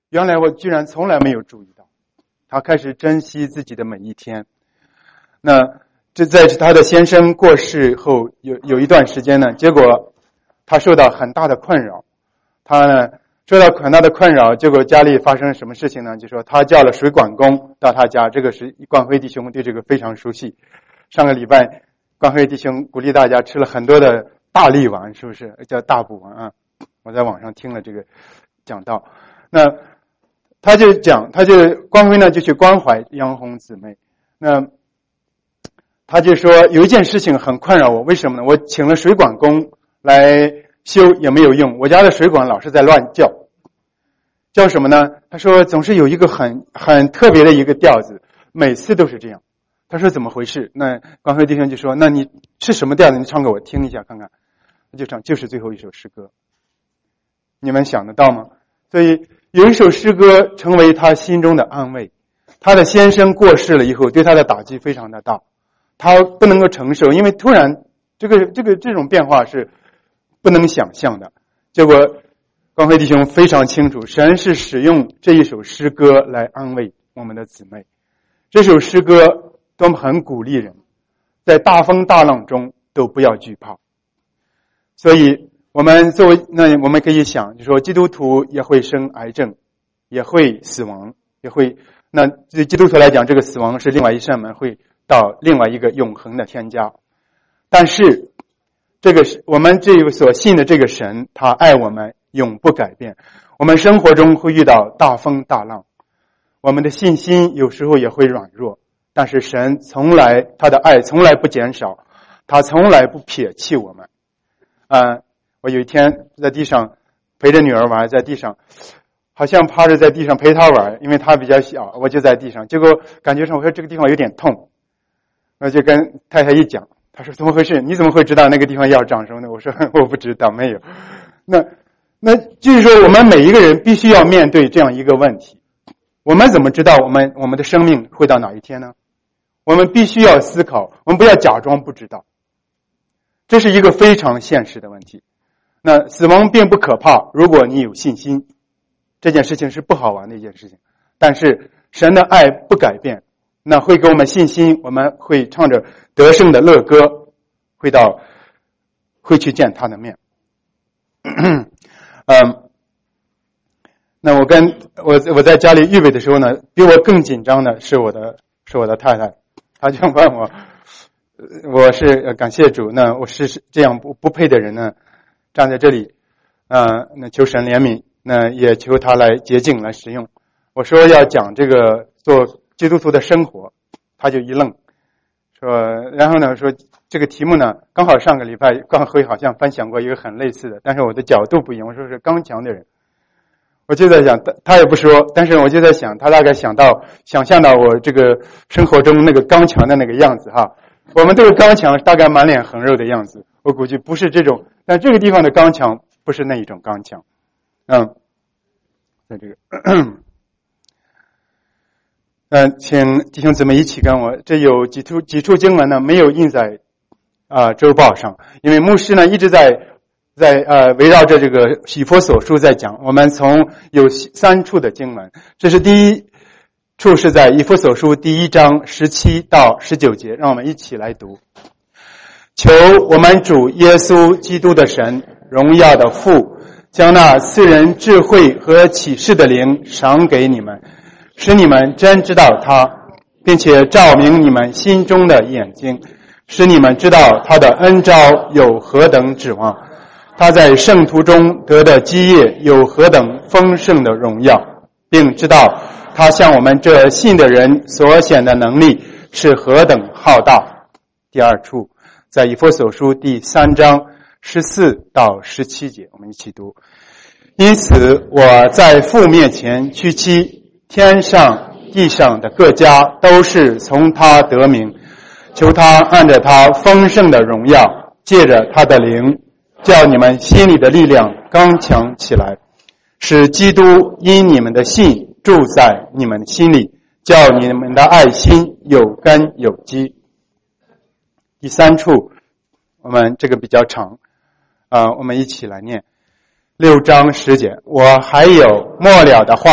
原来我居然从来没有注意到。他开始珍惜自己的每一天。那这在他的先生过世后有一段时间呢，结果他受到很大的困扰。他呢受到很大的困扰，结果家里发生什么事情呢？就说他叫了水管工到他家，这个是光辉弟兄对这个非常熟悉。上个礼拜光辉弟兄鼓励大家吃了很多的大力丸，是不是叫大补丸啊？我在网上听了这个讲道。那他就光辉呢就去关怀杨红姊妹。那他就说有一件事情很困扰我，为什么呢？我请了水管工来修也没有用，我家的水管老是在乱叫什么呢？他说总是有一个很特别的一个调子，每次都是这样。他说怎么回事？那光辉弟兄就说，那你是什么调子？你唱给我听一下看看。他就唱，就是最后一首诗歌。你们想得到吗？所以有一首诗歌成为他心中的安慰。他的先生过世了以后，对他的打击非常的大，他不能够承受，因为突然这种变化是不能想象的。结果光辉弟兄非常清楚，神是使用这一首诗歌来安慰我们的姊妹。这首诗歌都很鼓励人，在大风大浪中都不要惧怕。所以我们我们可以想，就说基督徒也会生癌症，也会死亡，也会，那对基督徒来讲，这个死亡是另外一扇门，会到另外一个永恒的天家。但是这个是我们这个所信的这个神，他爱我们，永不改变。我们生活中会遇到大风大浪，我们的信心有时候也会软弱，但是神他的爱从来不减少，他从来不撇弃我们。我有一天在地上陪着女儿玩，在地上好像趴着在地上陪她玩，因为她比较小，我就在地上，结果感觉上我说这个地方有点痛，我就跟太太一讲，她说怎么回事？你怎么会知道那个地方要长什么呢？我说我不知道，没有。那就是说我们每一个人必须要面对这样一个问题，我们怎么知道我们的生命会到哪一天呢？我们必须要思考，我们不要假装不知道，这是一个非常现实的问题。那死亡并不可怕，如果你有信心，这件事情是不好玩的一件事情，但是神的爱不改变，那会给我们信心，我们会唱着得胜的乐歌，会去见他的面。那我在家里预备的时候呢，比我更紧张的是我的太太，她就问我是感谢主，那我是这样不配的人呢，站在这里，那求神怜悯，那也求他来洁净来使用。我说要讲这个做基督徒的生活，他就一愣，然后呢说这个题目呢，刚好上个礼拜刚会好像分享过一个很类似的，但是我的角度不一样，我说是刚强的人。我就在想，他也不说，但是我就在想，他大概想象到我这个生活中那个刚强的那个样子哈。我们这个刚强大概满脸横肉的样子，我估计不是这种，但这个地方的刚强不是那一种刚强。在这个请弟兄姊妹一起跟我，这有几处经文呢没有印在周报上，因为牧师呢一直在围绕着这个以弗所书在讲。我们从有3处的经文，这是第一处是在以弗所书第1章17到19节，让我们一起来读。求我们主耶稣基督的神，荣耀的父，将那赐人智慧和启示的灵赏给你们，使你们真知道他，并且照明你们心中的眼睛，使你们知道他的恩召有何等指望，他在圣徒中得的基业有何等丰盛的荣耀，并知道他向我们这信的人所显的能力是何等浩大。第2处在以弗所书第3章14到17节，我们一起读。因此我在父面前屈膝，天上地上的各家都是从他得名，求他按着他丰盛的荣耀，借着他的灵，叫你们心里的力量刚强起来，使基督因你们的信住在你们心里，叫你们的爱心有根有基。第3处我们这个比较长，我们一起来念6章10节。我还有末了的话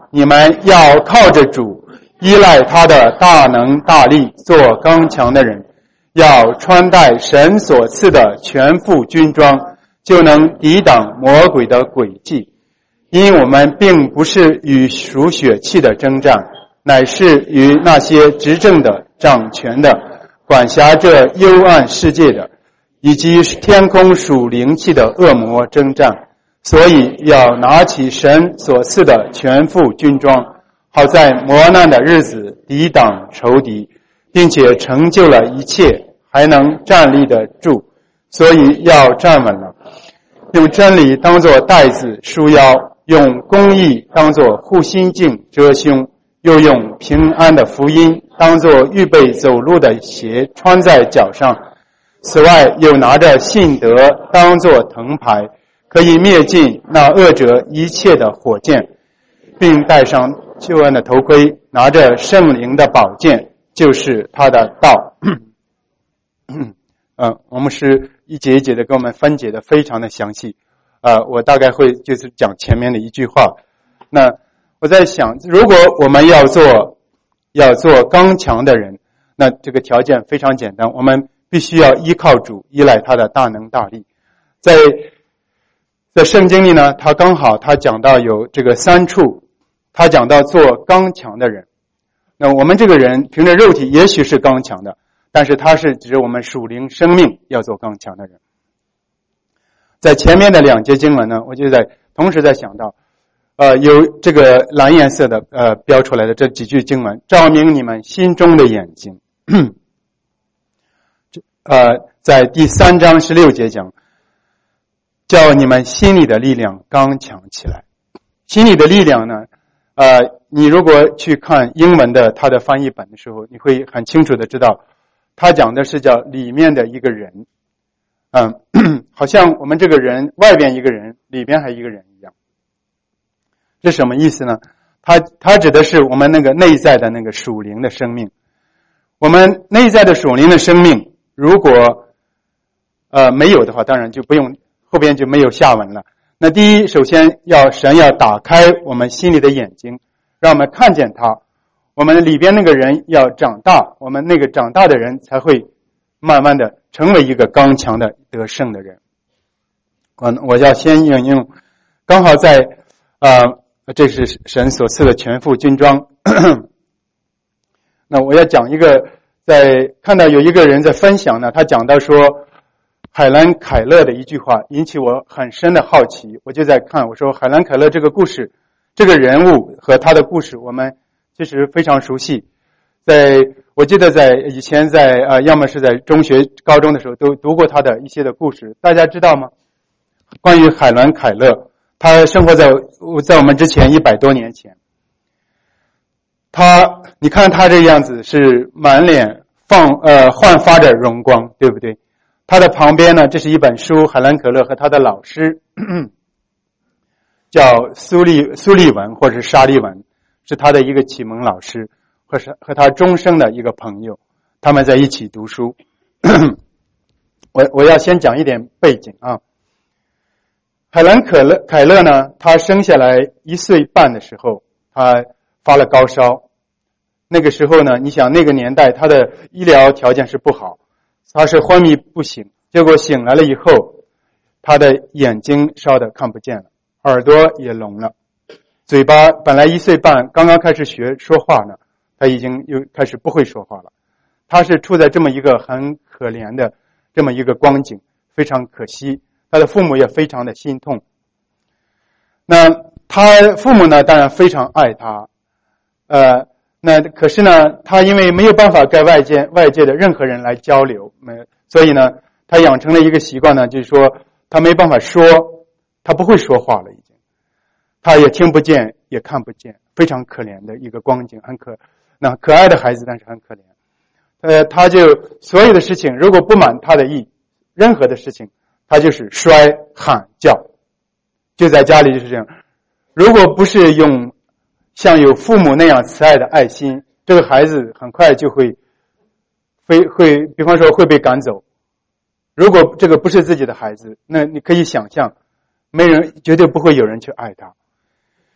你们要靠着主，依赖他的大能大力，做刚强的人，要穿戴神所赐的全副军装，就能抵挡魔鬼的诡计。因我们并不是与属血气的征战，乃是与那些执政的、掌权的、管辖这幽暗世界的，以及天空属灵气的恶魔征战。所以要拿起神所赐的全副军装，好在磨难的日子抵挡仇敌，并且成就了一切，还能站立得住。所以要站稳了，用真理当作带子束腰，用公义当作护心镜遮胸，又用平安的福音当作预备走路的鞋穿在脚上。此外又拿着信德当作藤牌，可以灭尽那恶者一切的火箭，并戴上救恩的头盔，拿着圣灵的宝剑，就是他的道。我们是一节一节的给我们分解的非常的详细。我大概会就是讲前面的一句话。那我在想，如果我们要做刚强的人，那这个条件非常简单，我们必须要依靠主，依赖他的大能大力。在圣经里呢，他讲到有这个3处，他讲到做刚强的人。那我们这个人凭着肉体也许是刚强的，但是他是指我们属灵生命要做刚强的人。在前面的2节经文呢，我就同时在想到，有这个蓝颜色的标出来的这几句经文，照明你们心中的眼睛。在第3章16节讲，叫你们心里的力量刚强起来。心里的力量呢，你如果去看英文的它的翻译本的时候，你会很清楚的知道，他讲的是叫里面的一个人。好像我们这个人外边一个人，里边还一个人一样。这什么意思呢？它指的是我们那个内在的那个属灵的生命。我们内在的属灵的生命，如果没有的话，当然就不用，后边就没有下文了。那第一，首先神要打开我们心里的眼睛，让我们看见他。我们里边那个人要长大，我们那个长大的人才会慢慢的成为一个刚强的得胜的人。我要先引用，刚好在这是神所赐的全副军装。那我要讲一个，看到有一个人在分享呢，他讲到说海兰凯勒的一句话引起我很深的好奇，我就在看，我说海兰凯勒这个故事，这个人物和他的故事我们其实非常熟悉。我记得以前要么是在中学高中的时候都读过他的一些的故事，大家知道吗？关于海兰凯勒，他生活在我们之前100多年前。你看他这个样子是满脸焕发着荣光，对不对？他的旁边呢，这是一本书，海兰凯勒和他的老师叫苏利文或者是沙利文，是他的一个启蒙老师，和他终生的一个朋友，他们在一起读书。我要先讲一点背景啊。海兰凯勒呢，他生下来1岁半的时候，他发了高烧。那个时候呢，你想那个年代他的医疗条件是不好，他是昏迷不醒，结果醒来了以后，他的眼睛烧得看不见了，耳朵也聋了，嘴巴本来1岁半刚刚开始学说话呢，他已经又开始不会说话了。他是处在这么一个很可怜的这么一个光景，非常可惜，他的父母也非常的心痛。那他父母呢，当然非常爱他，那可是呢，他因为没有办法跟外界的任何人来交流，所以呢，他养成了一个习惯呢，就是说他没办法说，他不会说话了，已经，他也听不见，也看不见，非常可怜的一个光景，那可爱的孩子，但是很可怜。他就所有的事情，如果不满他的意，任何的事情，他就是摔喊叫，就在家里就是这样。如果不是像有父母那样慈爱的爱心，这个孩子很快就会比方说会被赶走。如果这个不是自己的孩子，那你可以想象，绝对不会有人去爱他。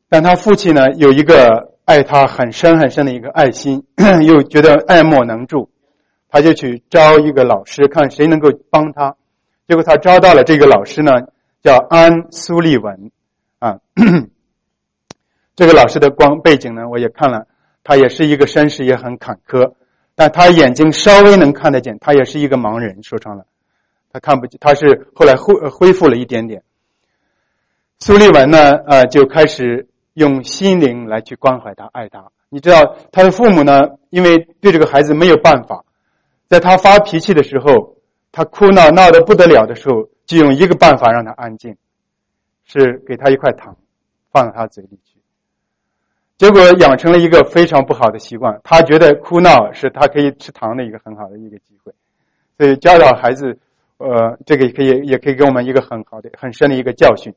但他父亲呢有一个爱他很深很深的一个爱心，又觉得爱莫能助，他就去招一个老师，看谁能够帮他。结果他招到了这个老师呢，叫安苏利文啊。这个老师的背景呢，我也看了，他也是一个身世也很坎坷，但他眼睛稍微能看得见，他也是一个盲人，说穿了，他看不见，他是后来恢复了一点点。苏利文呢，就开始用心灵来去关怀他、爱他。你知道，他的父母呢，因为对这个孩子没有办法，在他发脾气的时候，他哭闹闹得不得了的时候，就用一个办法让他安静，是给他一块糖，放到他嘴里去。结果养成了一个非常不好的习惯，他觉得哭闹是他可以吃糖的一个很好的一个机会，所以教导孩子，这个也可以给我们一个很好的、很深的一个教训。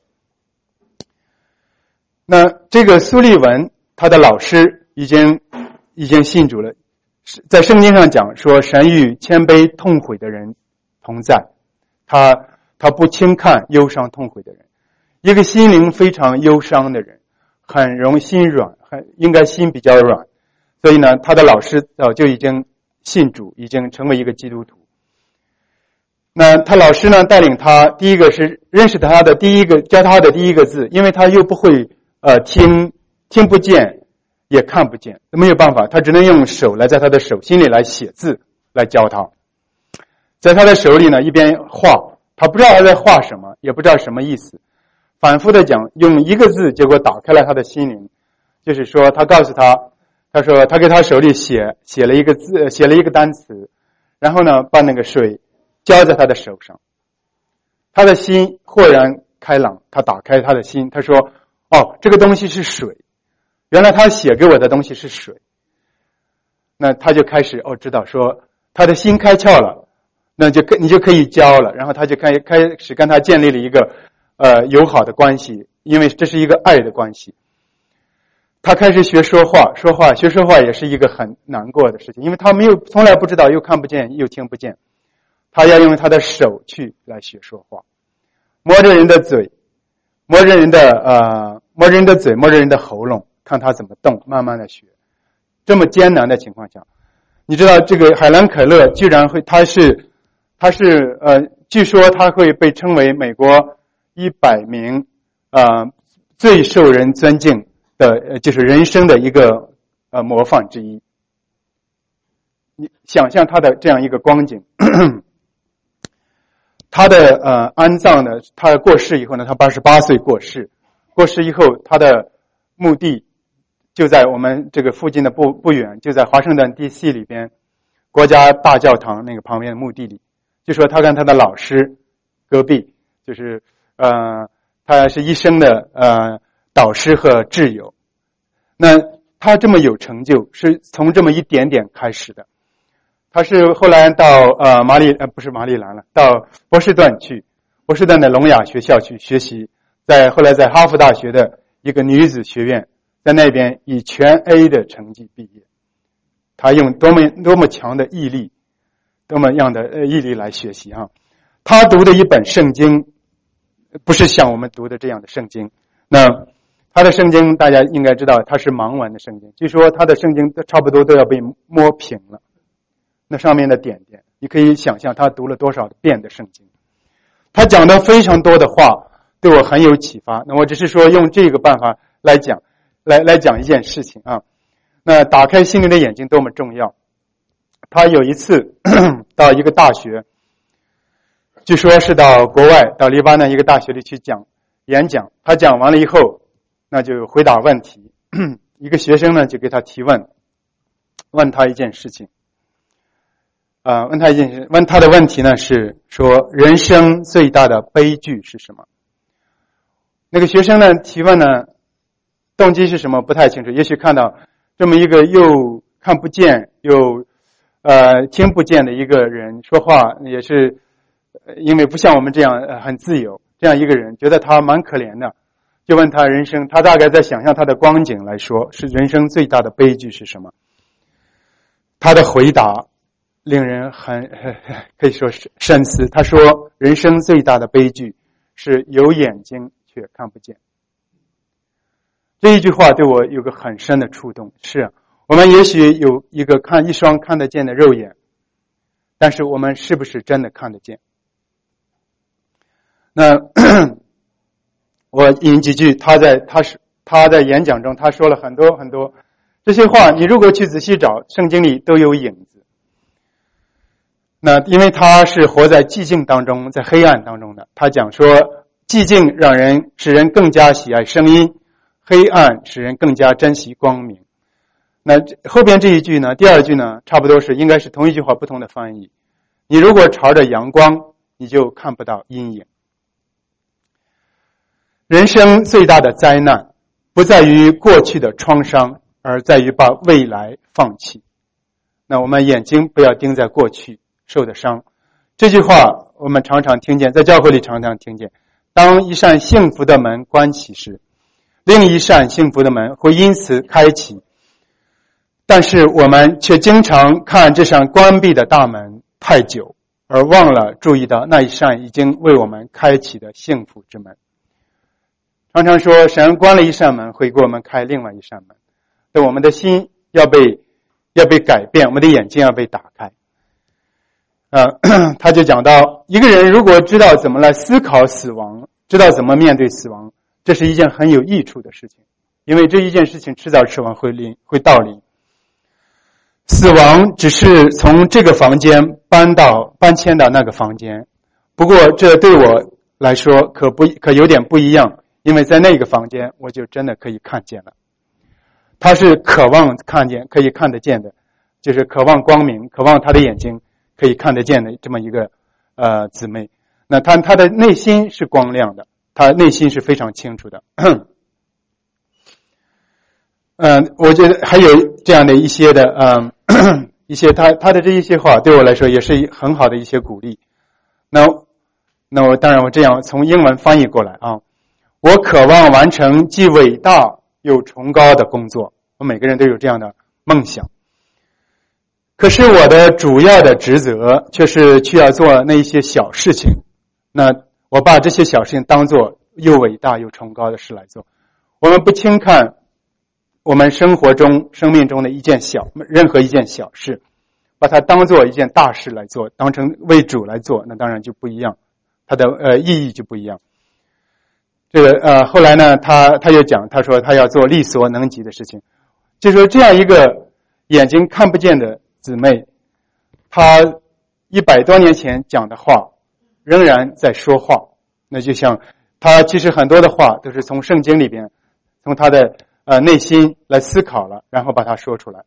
那这个苏利文，他的老师已经信主了，在圣经上讲说，神与谦卑痛悔的人同在，他不轻看忧伤痛悔的人。一个心灵非常忧伤的人，很容易心软，应该心比较软，所以呢，他的老师就已经信主，已经成为一个基督徒。那他老师呢，带领他，第一个是认识他的第一个，教他的第一个字，因为他又不会听不见也看不见，没有办法，他只能用手来在他的手心里来写字来教他。在他的手里呢，一边画，他不知道他在画什么，也不知道什么意思，反复的讲，用一个字，结果打开了他的心灵。就是说，他告诉他，他说他给他手里写了一个字，写了一个单词，然后呢，把那个水浇在他的手上，他的心豁然开朗，他打开他的心，他说，哦，这个东西是水，原来他写给我的东西是水。那他就开始知道说他的心开窍了，那你就可以教了，然后他就开始跟他建立了一个友好的关系，因为这是一个爱的关系。他开始学说话也是一个很难过的事情，因为他从来不知道，又看不见又听不见，他要用他的手去来学说话，摸着人的嘴，摸着人的嘴，摸着人的喉咙，看他怎么动，慢慢的学。这么艰难的情况下，你知道这个海兰凯勒居然会，据说他会被称为美国100名最受人尊敬的，就是人生的一个模范之一。你想象他的这样一个光景。他的安葬呢，他过世以后呢，他88岁过世以后，他的墓地就在我们这个附近的不远，就在华盛顿 DC 里边国家大教堂那个旁边的墓地里。就说他跟他的老师隔壁，就是他是一生的导师和挚友。那他这么有成就，是从这么一点点开始的。他是后来到不是马里兰了，到波士顿的聋哑学校去学习，后来在哈佛大学的一个女子学院，在那边以全 A 的成绩毕业。他用多么强的毅力，多么样的毅力来学习啊！他读的一本圣经，不是像我们读的这样的圣经。那他的圣经大家应该知道，他是盲文的圣经，据说他的圣经差不多都要被摸平了。那上面的点点，你可以想象他读了多少遍的圣经。他讲的非常多的话，对我很有启发。那我只是说用这个办法来讲一件事情啊。那打开心灵的眼睛多么重要。他有一次到一个大学，据说是到国外，到黎巴嫩一个大学里去演讲。他讲完了以后，那就回答问题。一个学生呢就给他提问，问他一件事情。问他的问题呢是说，人生最大的悲剧是什么？那个学生呢提问呢，动机是什么不太清楚，也许看到这么一个又看不见又听不见的一个人说话，也是因为不像我们这样很自由，这样一个人觉得他蛮可怜的，就问他人生，他大概在想象他的光景来说，是人生最大的悲剧是什么？他的回答令人可以说是深思。他说，人生最大的悲剧是有眼睛却看不见。 这一句话对我有个很深的触动，是我们也许有一双看得见的肉眼，但是我们是不是真的看得见？那我引几句他在演讲中他说了很多很多这些话，你如果去仔细找，圣经里都有影子。那因为他是活在寂静当中，在黑暗当中的，他讲说寂静使人更加喜爱声音，黑暗使人更加珍惜光明。那后边这一句呢，第二句呢，差不多应该是同一句话不同的翻译。你如果朝着阳光，你就看不到阴影。人生最大的灾难不在于过去的创伤，而在于把未来放弃。那我们眼睛不要盯在过去受的伤。这句话我们常常听见，在教会里常常听见，当一扇幸福的门关起时，另一扇幸福的门会因此开启。但是我们却经常看这扇关闭的大门太久，而忘了注意到那一扇已经为我们开启的幸福之门。常常说神关了一扇门，会给我们开另外一扇门。但我们的心要被改变，我们的眼睛要被打开。他就讲到，一个人如果知道怎么来思考死亡，知道怎么面对死亡，这是一件很有益处的事情，因为这一件事情迟早迟晚会到临。死亡只是从这个房间搬迁到那个房间，不过这对我来说可有点不一样，因为在那个房间我就真的可以看见了。他是渴望看见，可以看得见的，就是渴望光明，渴望他的眼睛可以看得见的这么一个姊妹。那他的内心是光亮的，他内心是非常清楚的。我觉得还有这样的一些的一些他的这一些话对我来说也是很好的一些鼓励。那我当然我这样从英文翻译过来啊，我渴望完成既伟大又崇高的工作，我每个人都有这样的梦想。可是我的主要的职责却是需要做那一些小事情，那我把这些小事情当作又伟大又崇高的事来做。我们不轻看我们生命中的任何一件小事，把它当作一件大事来做，当成为主来做，那当然就不一样，它的意义就不一样。这个后来呢，他又讲，他说他要做力所能及的事情，就说这样一个眼睛看不见的姊妹，她100多年前讲的话仍然在说话。那就像她其实很多的话都是从圣经里边，从她的内心来思考了，然后把它说出来。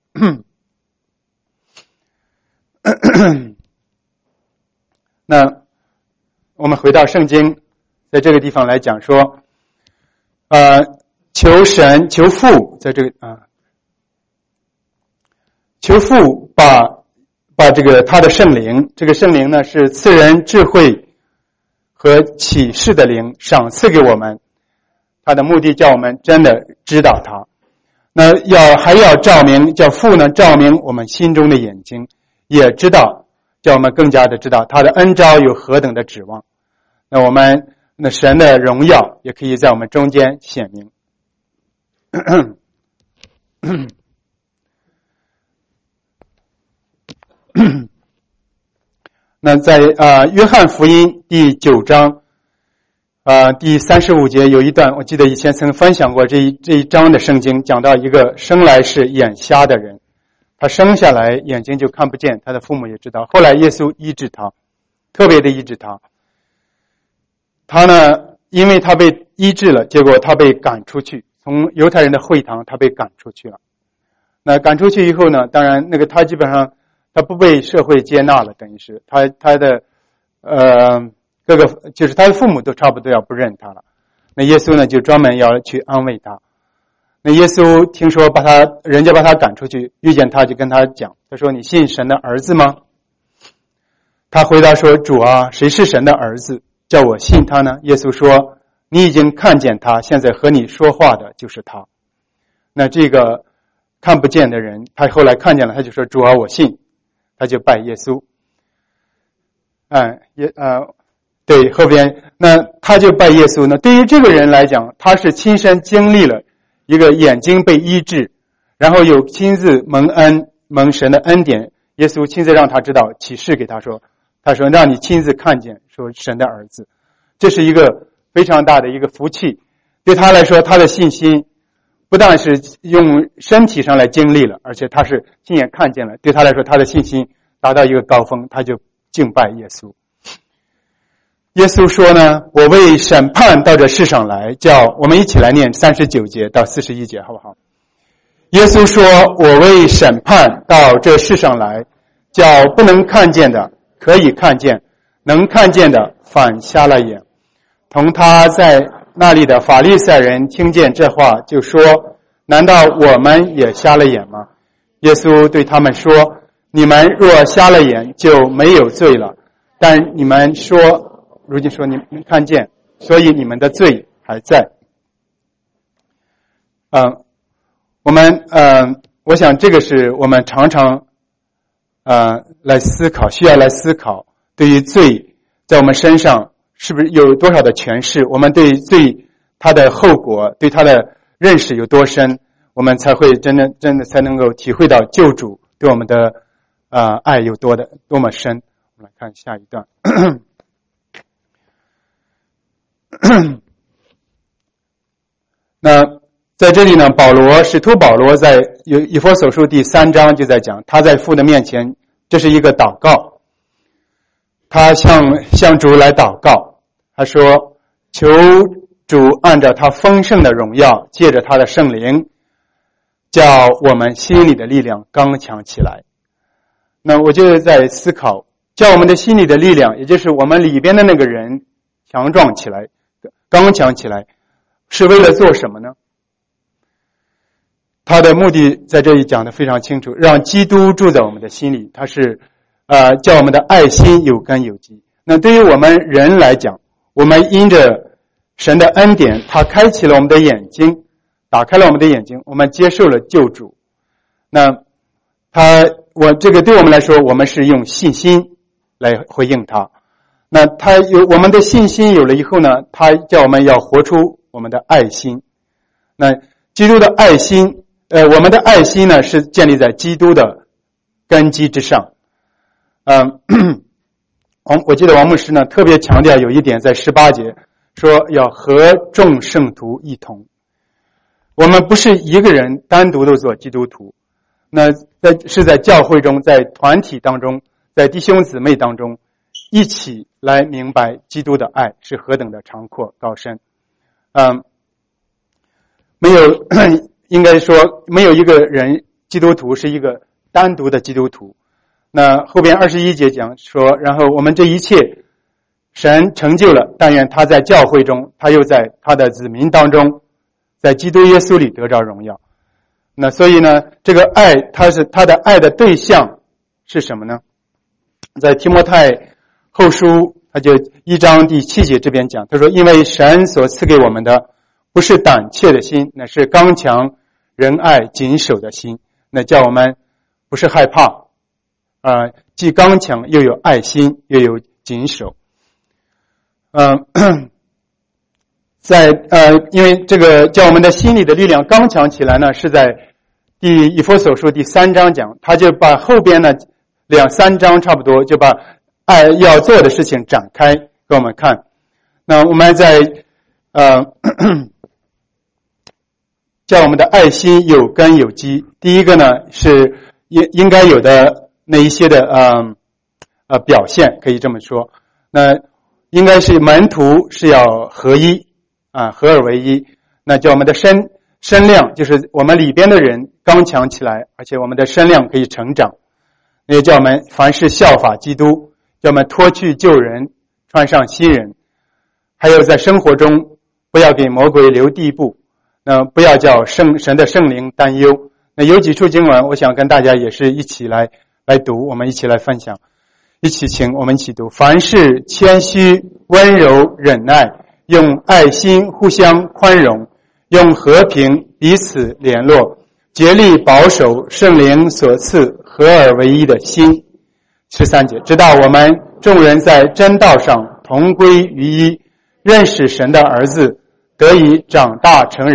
那我们回到圣经，在这个地方来讲说，求父在这个求父把这个他的圣灵，这个圣灵呢是赐人智慧和启示的灵，赏赐给我们。他的目的叫我们真的知道他。那还要照明，叫父呢照明我们心中的眼睛，也知道，叫我们更加的知道他的恩召有何等的指望。那神的荣耀也可以在我们中间显明。那在约翰福音第9章第35节有一段，我记得以前曾分享过这一章的圣经，讲到一个生来是眼瞎的人，他生下来眼睛就看不见，他的父母也知道，后来耶稣医治他，特别的医治他。他呢，因为他被医治了，结果他被赶出去，从犹太人的会堂他被赶出去了。那赶出去以后呢，当然他基本上他不被社会接纳了，等于是他的就是他的父母都差不多要不认他了。那耶稣呢就专门要去安慰他。那耶稣听说人家把他赶出去，遇见他就跟他讲，他说你信神的儿子吗？他回答说，主啊，谁是神的儿子，叫我信他呢？耶稣说，你已经看见他，现在和你说话的就是他。那这个看不见的人，他后来看见了，他就说，主啊，我信，他就拜耶稣。对，后边那他就拜耶稣呢。对于这个人来讲，他是亲身经历了一个眼睛被医治，然后有亲自蒙神的恩典，耶稣亲自让他知道，启示给他说让你亲自看见说神的儿子，这是一个非常大的一个福气。对他来说，他的信心不但是用身体上来经历了，而且他是亲眼看见了，对他来说他的信心达到一个高峰，他就敬拜耶稣。耶稣说呢，我为审判到这世上来，叫我们一起来念39节到41节好不好？耶稣说，我为审判到这世上来，叫不能看见的可以看见，能看见的反瞎了眼。同他在那里的法利赛人听见这话，就说，难道我们也瞎了眼吗？耶稣对他们说，你们若瞎了眼，就没有罪了，但你们如今说你们看见，所以你们的罪还在。我想这个是我们常常来思考，需要来思考，对于罪在我们身上是不是有多少的诠释，我们对罪它的后果，对它的认识有多深，我们才会真的才能够体会到救主对我们的爱有多么深。我们来看下一段。那在这里呢，使徒保罗在以弗所书第3章就在讲，他在父的面前，这是一个祷告，他向主来祷告，他说，求主按照他丰盛的荣耀，借着他的圣灵，叫我们心里的力量刚强起来。那我就在思考，叫我们的心里的力量，也就是我们里边的那个人强壮起来，刚强起来，是为了做什么呢？他的目的在这里讲得非常清楚，让基督住在我们的心里，他是叫我们的爱心有根有基。那对于我们人来讲，我们因着神的恩典，他开启了我们的眼睛，打开了我们的眼睛，我们接受了救主。那这个对我们来说，我们是用信心来回应他。那我们的信心有了以后呢，他叫我们要活出我们的爱心。那基督的爱心，我们的爱心呢是建立在基督的根基之上。我记得王牧师呢特别强调有一点，在18节说要和众圣徒一同。我们不是一个人单独的做基督徒，那是在教会中，在团体当中，在弟兄姊妹当中，一起来明白基督的爱是何等的长阔高深。应该说没有一个人基督徒是一个单独的基督徒。那后边21节讲说，然后我们这一切神成就了，但愿他在教会中，他又在他的子民当中，在基督耶稣里得着荣耀。那所以呢，这个爱，他的爱的对象是什么呢？在提摩太后书，他就1章第7节这边讲，他说，因为神所赐给我们的不是胆怯的心，那是刚强仁爱谨守的心。那叫我们不是害怕，既刚强又有爱心又有谨守。因为这个叫我们的心里的力量刚强起来呢，是在以弗所书第3章讲，他就把后边呢2-3章差不多就把爱要做的事情展开给我们看。那我们在叫我们的爱心有根有基。第一个呢是应该有的那一些的表现，可以这么说。那应该是门徒是要合一合而为一。那叫我们的身量，就是我们里边的人刚强起来，而且我们的身量可以成长。也叫我们凡事效法基督，叫我们脱去旧人，穿上新人。还有在生活中不要给魔鬼留地步，不要叫神的圣灵担忧。那有几处经文我想跟大家也是一起来读，我们一起来分享，我们一起读。凡事谦虚温柔忍耐，用爱心互相宽容，用和平彼此联络，竭力保守圣灵所赐合而为一的心。13节，直到我们众人在真道上同归于一，认识神的儿子，得以长大成人，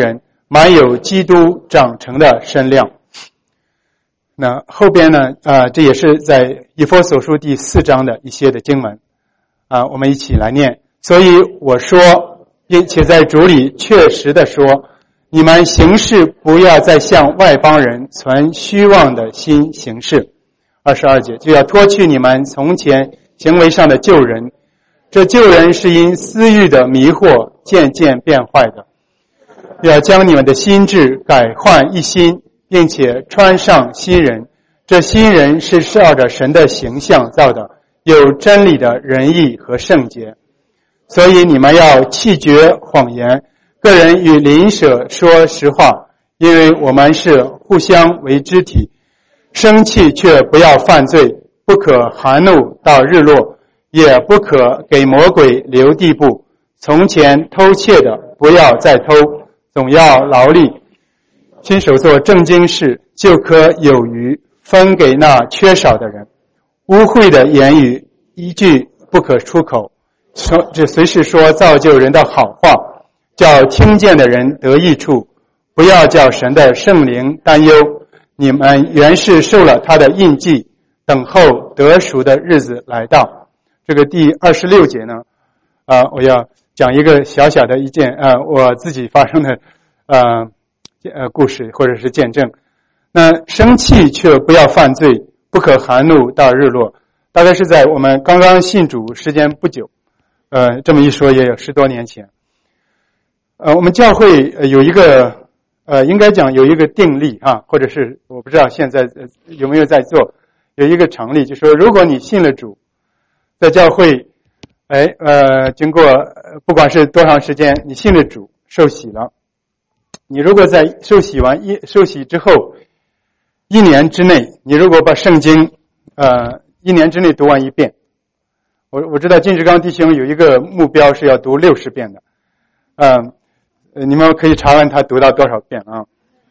满有基督长成的身量。那后边呢，这也是在以弗所书第4章的一些的经文，我们一起来念。所以我说，并且在主里确实的说，你们行事不要再向外邦人存虚妄的心行事。22节，就要脱去你们从前行为上的旧人，这旧人是因私欲的迷惑渐渐变坏的，要将你们的心志改换一新，并且穿上新人。这新人是照着神的形象造的，有真理的仁义和圣洁。所以你们要弃绝谎言，个人与邻舍说实话，因为我们是互相为肢体。生气却不要犯罪，不可含怒到日落，也不可给魔鬼留地步。从前偷窃的不要再偷，总要劳力，亲手做正经事，就可有余，分给那缺少的人。污秽的言语一句不可出口，只随时说造就人的好话，叫听见的人得益处，不要叫神的圣灵担忧。你们原是受了他的印记，等候得赎的日子来到。这个第26节呢，我要讲一个小小的一件我自己发生的故事或者是见证。那生气却不要犯罪，不可含怒到日落，大概是在我们刚刚信主时间不久，这么一说也有10多年前。我们教会有一个应该讲有一个定例或者是我不知道现在有没有在做，有一个常例，就是说如果你信了主，在教会经过不管是多长时间，你信了主受洗了，你如果在受洗之后1年之内，你如果把圣经1年之内读完1遍，我知道金志刚弟兄有一个目标是要读60遍的，你们可以查问他读到多少遍啊？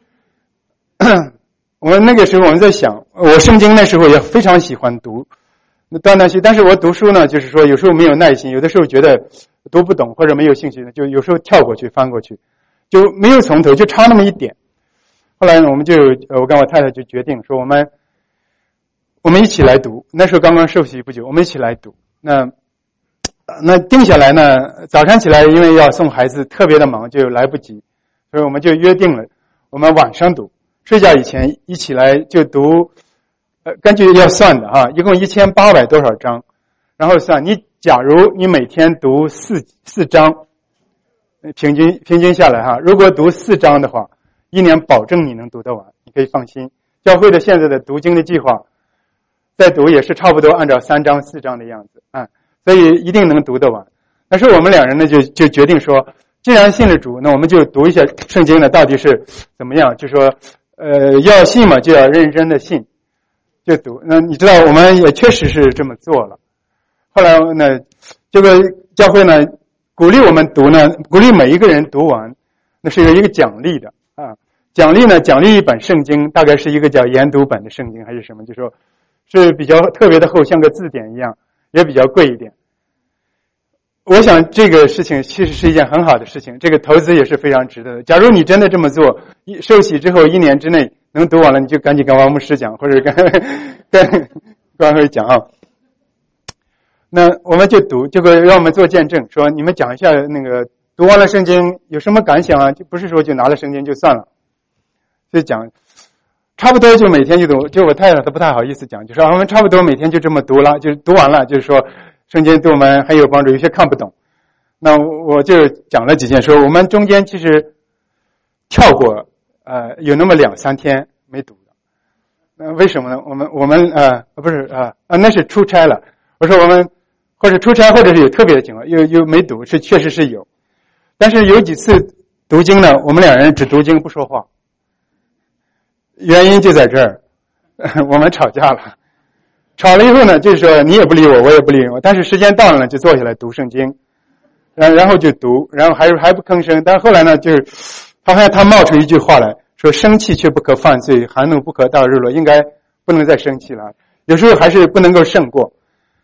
我们那个时候我们在想，我圣经那时候也非常喜欢读，断断续，但是我读书呢，就是说有时候没有耐心，有的时候觉得读不懂或者没有兴趣呢，就有时候跳过去翻过去，就没有从头，就差那么一点。后来呢，我跟我太太就决定说，我们一起来读。那时候刚刚受洗不久，我们一起来读。那定下来呢，早上起来因为要送孩子特别的忙，就来不及，所以我们就约定了，我们晚上读，睡觉以前一起来就读，根据要算的一共1800多少章，然后算假如你每天读四章，平均下来如果读4章的话，1年保证你能读得完，你可以放心。教会的现在的读经的计划，再读也是差不多按照3章4章的样子所以一定能读得完。但是我们两人呢就决定说，既然信了主，那我们就读一下圣经呢到底是怎么样，就说要信嘛就要认真的信，就读。那你知道我们也确实是这么做了。后来呢，这个教会呢鼓励我们读呢，鼓励每一个人读完，那是有一个奖励的奖励一本圣经，大概是一个叫研读本的圣经还是什么，就说是比较特别的厚，像个字典一样，也比较贵一点。我想这个事情其实是一件很好的事情，这个投资也是非常值得的。假如你真的这么做，受洗之后1年之内能读完了，你就赶紧跟王牧师讲，或者跟关会讲那我们就读，这个让我们做见证，说你们讲一下那个读完了圣经有什么感想就不是说就拿了圣经就算了，就讲差不多就每天就读，就我太太她不太好意思讲，就说我们差不多每天就这么读了，就读完了，就是说圣经对我们很有帮助，有些看不懂。那我就讲了几件，说我们中间其实跳过有那么2-3天没读的。为什么呢？我们那是出差了。我说我们或者出差，或者是有特别的情况，又没读，确实是有。但是有几次读经呢，我们两人只读经不说话。原因就在这儿，我们吵架了。吵了以后呢，就是说你也不理我，我也不理我，但是时间到了呢，就坐下来读圣经，然后就读，然后还不吭声。但是后来呢，就是他冒出一句话来说：生气却不可犯罪，含怒不可到日落，应该不能再生气了。有时候还是不能够胜过。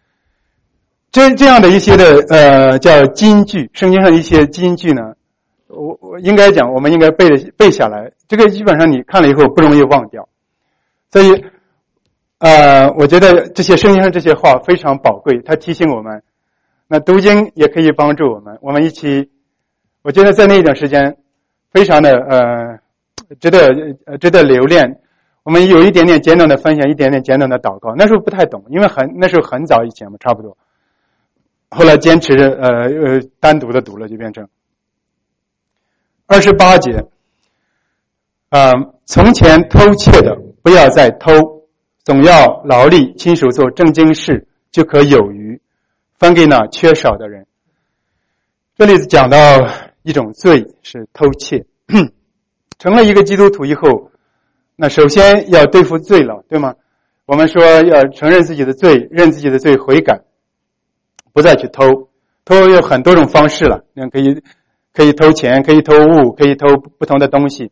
这样的一些的叫金句，圣经上一些金句呢， 我应该讲，我们应该背下来。这个基本上你看了以后不容易忘掉。所以，我觉得这些圣经上这些话非常宝贵，它提醒我们。那读经也可以帮助我们，我们一起，我觉得在那一段时间，非常的值得留恋。我们有一点点简短的分享，一点点简短的祷告。那时候不太懂，因为那时候很早以前嘛，差不多。后来坚持单独的读了，就变成28节。从前偷窃的，不要再偷，总要劳力亲手做正经事，就可有余，分给那缺少的人。这里讲到一种罪是偷窃。成了一个基督徒以后，那首先要对付罪了，对吗？我们说要承认自己的罪，认自己的罪，悔改，不再去偷。偷有很多种方式了，可以偷钱，可以偷物，可以偷不同的东西。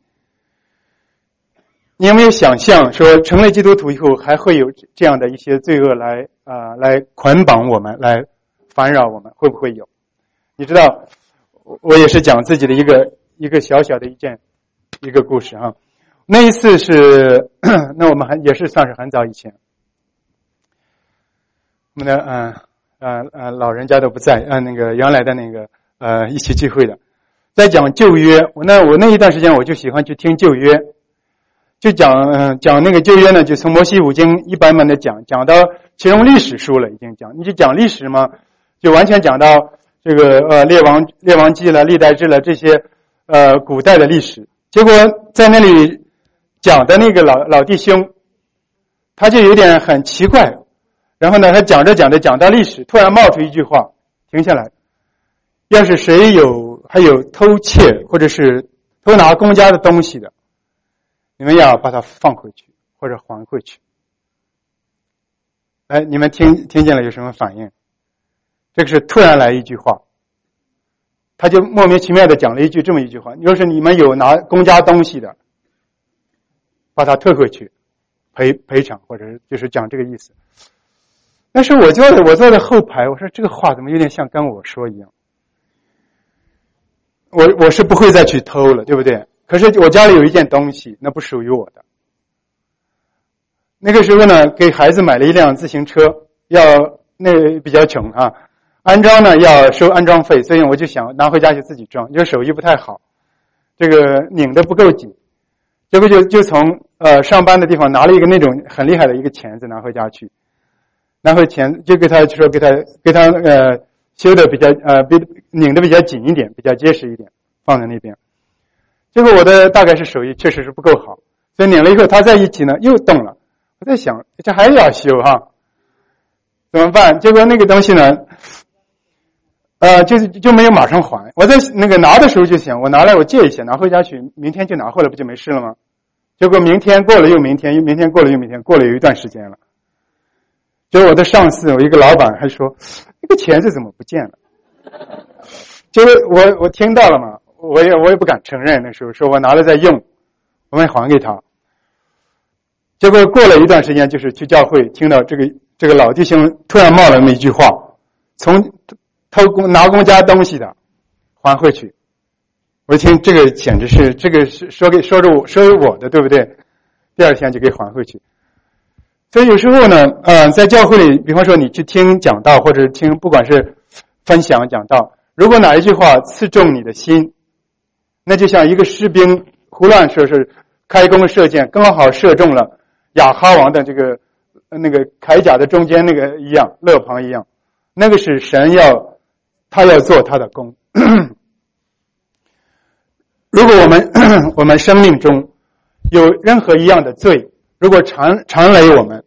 你有没有想象说成了基督徒以后还会有这样的一些罪恶来捆绑我们，来烦扰我们？会不会有？你知道，我也是讲自己的一个小小的一个故事哈。那一次是那我们也是算是很早以前，我们的老人家都不在，那个原来的那个一起聚会的，在讲旧约。我那一段时间我就喜欢去听旧约。就讲那个旧约呢，就从摩西五经一般般的讲到其中历史书了，已经讲。你就讲历史嘛，就完全讲到这个列王记了、历代志了这些古代的历史。结果在那里讲的那个老弟兄，他就有点很奇怪。然后呢，他讲着讲到历史，突然冒出一句话，停下来：要是谁还有偷窃或者是偷拿公家的东西的，你们要把它放回去或者还回去。哎，你们听见了有什么反应？这个是突然来一句话，他就莫名其妙的讲了这么一句话：要是你们有拿公家东西的，把它退回去，赔偿，或者就是讲这个意思。但是我坐在后排，我说这个话怎么有点像跟我说一样？我是不会再去偷了，对不对？可是我家里有一件东西，那不属于我的。那个时候呢，给孩子买了一辆自行车，那比较穷啊，安装呢要收安装费，所以我就想拿回家去自己装，因为手艺不太好，这个拧得不够紧，结果就从上班的地方拿了一个那种很厉害的一个钳子拿回家去，拿回钳就给他修的比较拧得比较紧一点，比较结实一点，放在那边。结果我的大概是手艺确实是不够好，所以拧了以后它在一起呢又动了。我在想这还要修哈，怎么办？结果那个东西呢就没有马上还。我在那个拿的时候就想，我拿来我借一下，拿回家去，明天就拿回来，不就没事了吗？结果明天过了又明天，明天过了又明天，过了有一段时间了。结果我的上司，我一个老板还说那个钳子怎么不见了？结果我听到了嘛，我也不敢承认，那时候说我拿了在用，我们还给他。结果过了一段时间，就是去教会听到这个老弟兄突然冒了那么一句话：从拿公家东西的还回去。我一听这个简直是这个是说我的，对不对？第二天就给还回去。所以有时候呢在教会里，比方说你去听讲道或者听不管是分享讲道，如果哪一句话刺中你的心，那就像一个士兵胡乱说是开弓射箭，刚好射中了亚哈王的那个铠甲的中间那个一样，肋旁一样，那个是神他要做他的工。如果我们生命中有任何一样的罪，如果常累我们，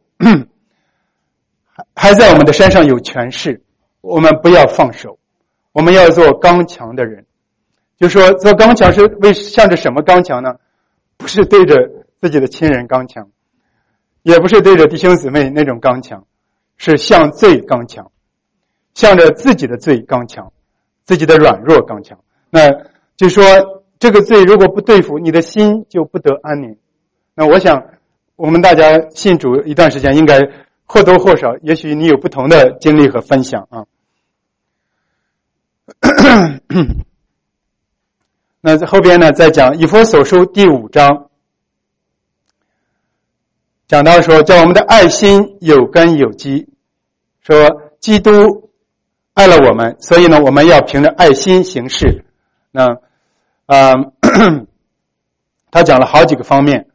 还在我们的身上有权势，我们不要放手，我们要做刚强的人。就说做刚强是向着什么刚强呢？不是对着自己的亲人刚强，也不是对着弟兄姊妹那种刚强，是向罪刚强，向着自己的罪刚强，自己的软弱刚强。那就说这个罪如果不对付，你的心就不得安宁。那我想我们大家信主一段时间，应该或多或少，也许你有不同的经历和分享啊。 那后边呢再讲以弗所书第5章，讲到说叫我们的爱心有根有基，说基督爱了我们，所以呢我们要凭着爱心行事。那他讲了好几个方面。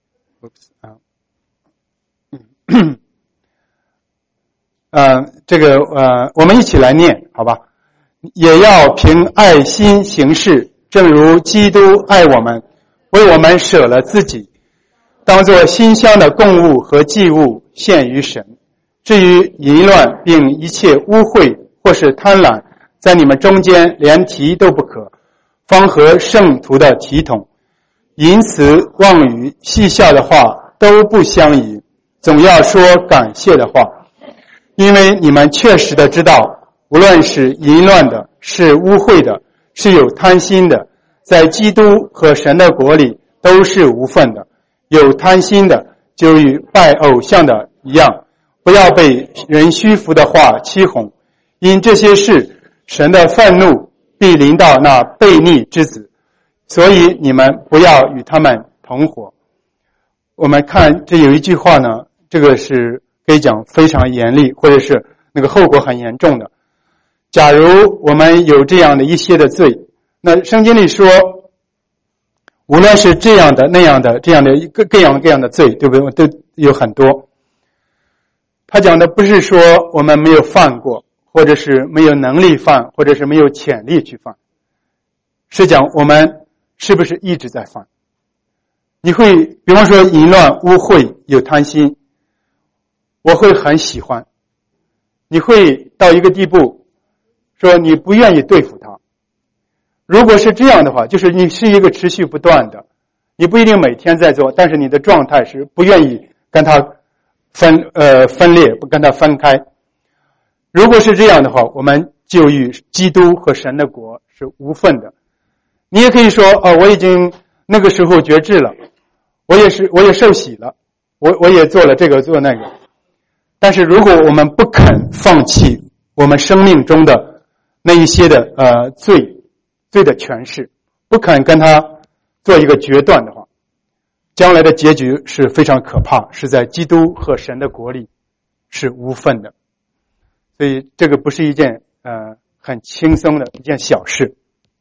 我们一起来念好吧。也要凭爱心行事，正如基督爱我们，为我们舍了自己，当作馨香的供物和祭物献于神。至于淫乱并一切污秽或是贪婪，在你们中间连提都不可，方合圣徒的体统。淫词妄语戏笑的话都不相宜，总要说感谢的话，因为你们确实的知道，无论是淫乱的，是污秽的，是有贪心的，在基督和神的国里都是无份的。有贪心的就与拜偶像的一样，不要被人虚浮的话欺哄，因这些事神的愤怒必临到那悖逆之子，所以你们不要与他们同伙。我们看这有一句话呢，这个是可以讲非常严厉，或者是那个后果很严重的。假如我们有这样的一些的罪，那圣经里说无论是这样的那样的这样的各样的罪，对不对？都有很多。他讲的不是说我们没有犯过，或者是没有能力犯，或者是没有潜力去犯，是讲我们是不是一直在犯。你会比方说淫乱污秽有贪心，我会很喜欢，你会到一个地步说你不愿意对付他。如果是这样的话，就是你是一个持续不断的，你不一定每天在做，但是你的状态是不愿意跟他分裂，不跟他分开。如果是这样的话，我们就与基督和神的国是无份的。你也可以说我已经那个时候觉知了，我也受洗了，我也做了这个做那个。但是如果我们不肯放弃我们生命中的那一些的罪的诠释，不肯跟他做一个决断的话，将来的结局是非常可怕，是在基督和神的国里是无份的。所以这个不是一件很轻松的一件小事。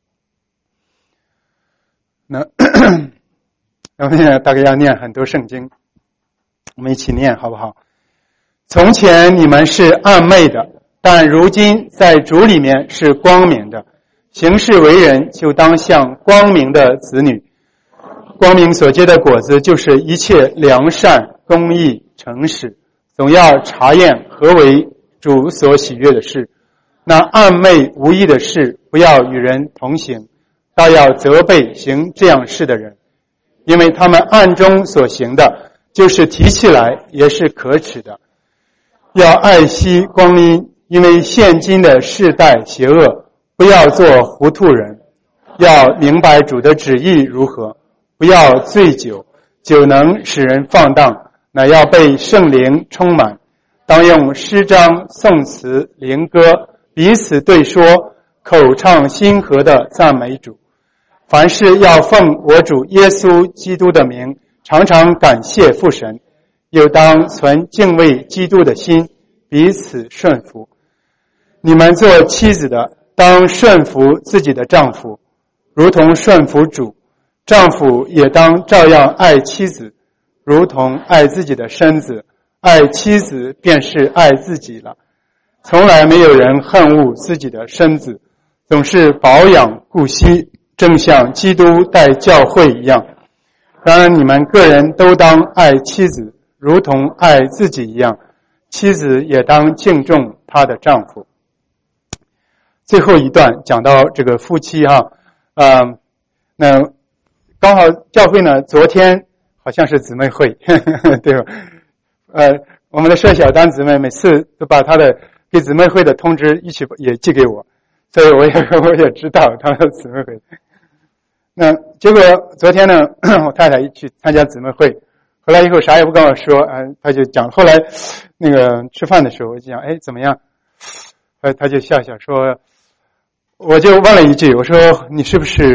那我们现在大概要念很多圣经，我们一起念好不好？从前你们是暗昧的，但如今在主里面是光明的，行事为人就当像光明的子女。光明所结的果子就是一切良善、公义、诚实，总要查验何为主所喜悦的事。那暗昧无益的事不要与人同行，倒要责备行这样事的人，因为他们暗中所行的，就是提起来也是可耻的。要爱惜光阴，因为现今的世代邪恶，不要做糊涂人，要明白主的旨意如何，不要醉酒，酒能使人放荡，乃要被圣灵充满。当用诗章、颂词、灵歌彼此对说，口唱心和的赞美主。凡事要奉我主耶稣基督的名，常常感谢父神，又当存敬畏基督的心，彼此顺服。你们做妻子的，当顺服自己的丈夫，如同顺服主；丈夫也当照样爱妻子，如同爱自己的身子。爱妻子便是爱自己了。从来没有人恨恶自己的身子，总是保养顾惜，正像基督待教会一样。然而你们个人都当爱妻子，如同爱自己一样，妻子也当敬重她的丈夫。最后一段讲到这个夫妻那刚好教会呢，昨天好像是姊妹会对吧？我们的社小丹姊妹每次都把她的给姊妹会的通知一起也寄给我，所以我也知道她的姊妹会。那结果昨天呢，我太太去参加姊妹会，回来以后啥也不跟我说，她就讲。后来那个吃饭的时候，我就讲，怎么样？她就笑笑说，我就问了一句，我说你是不是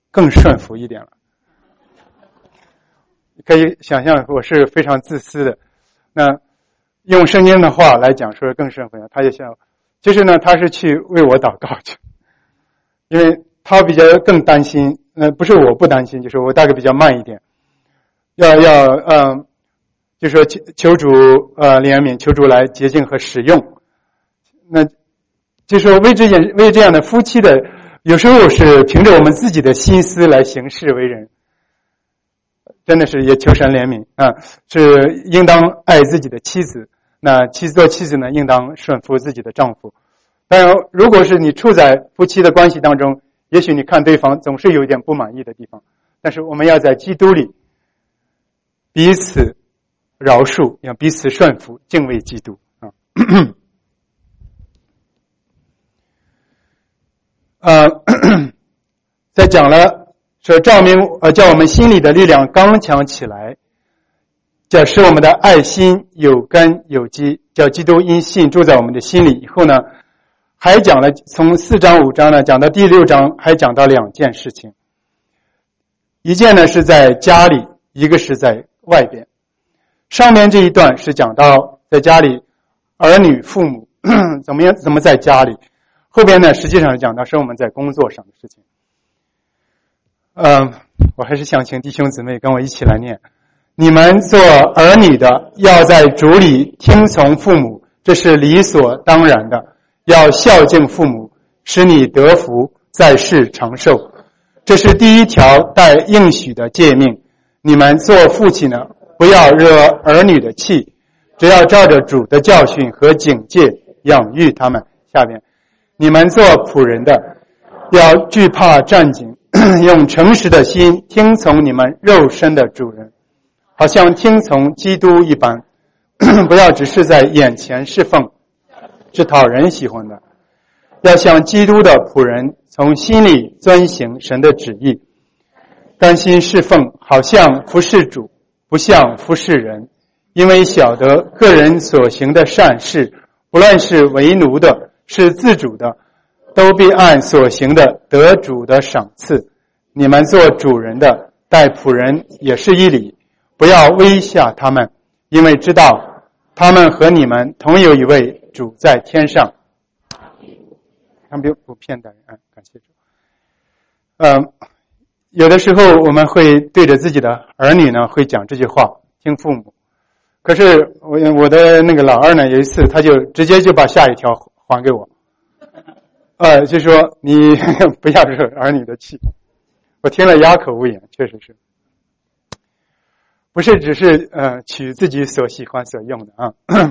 更顺服一点了。可以想象我是非常自私的，那用圣经的话来讲说更顺服，他就想，其实呢他是去为我祷告去，因为他比较更担心，不是我不担心，就是我大概比较慢一点，就说求主怜悯，求主来洁净和使用。那就说为这样的夫妻的，有时候是凭着我们自己的心思来行事为人，真的是也求神怜悯啊，是应当爱自己的妻子。那做妻子呢，应当顺服自己的丈夫。当然，如果是你处在夫妻的关系当中，也许你看对方总是有一点不满意的地方，但是我们要在基督里彼此饶恕，要彼此顺服，敬畏基督啊。再讲了说照明叫我们心里的力量刚强起来，叫使我们的爱心有根有基，叫基督因信住在我们的心里。以后呢，还讲了从4章5章呢讲到第6章，还讲到2件事情。一件呢是在家里，一个是在外边。上面这一段是讲到在家里儿女父母怎么在家里，后边呢实际上讲到是我们在工作上的事情。我还是想请弟兄姊妹跟我一起来念。你们做儿女的要在主里听从父母，这是理所当然的，要孝敬父母，使你得福，在世长寿。这是第一条带应许的诫命。你们做父亲的不要惹儿女的气，只要照着主的教训和警戒养育他们。下边，你们做仆人的要惧怕战兢，用诚实的心听从你们肉身的主人，好像听从基督一般，不要只是在眼前侍奉，是讨人喜欢的，要像基督的仆人，从心里遵行神的旨意，甘心侍奉，好像服侍主，不像服侍人，因为晓得个人所行的善事，不论是为奴的，是自主的，都必按所行的得主的赏赐。你们做主人的待仆人也是一理，不要威吓他们，因为知道他们和你们同有一位主在天上。他们不骗大人，感谢主。有的时候我们会对着自己的儿女呢，会讲这句话，听父母。可是我的那个老二呢，有一次他就直接就把下一条还给我，就说你不要惹儿女的气。我听了哑口无言，确实是，不是只是取自己所喜欢所用的啊。